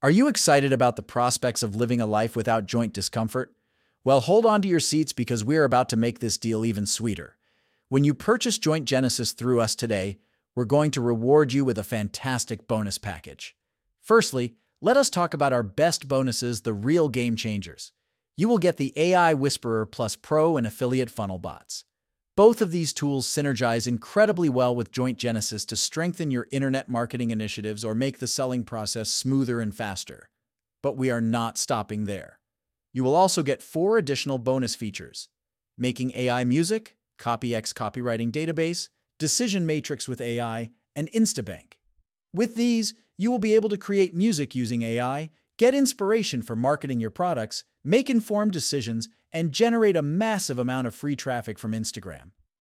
Are you excited about the prospects of living a life without joint discomfort? Well, hold on to your seats because we are about to make this deal even sweeter. When you purchase Joint Genesis through us today, we're going to reward you with a fantastic bonus package. Firstly, let us talk about our best bonuses, the real game changers. You will get the AI Whisperer Plus Pro and Affiliate Funnel Bots. Both of these tools synergize incredibly well with Joint Genesis to strengthen your internet marketing initiatives or make the selling process smoother and faster. But we are not stopping there. You will also get 4 additional bonus features: Making AI Music, CopyX Copywriting Database, Decision Matrix with AI, and Instabank. With these, you will be able to create music using AI, get inspiration for marketing your products, make informed decisions, and generate a massive amount of free traffic from Instagram.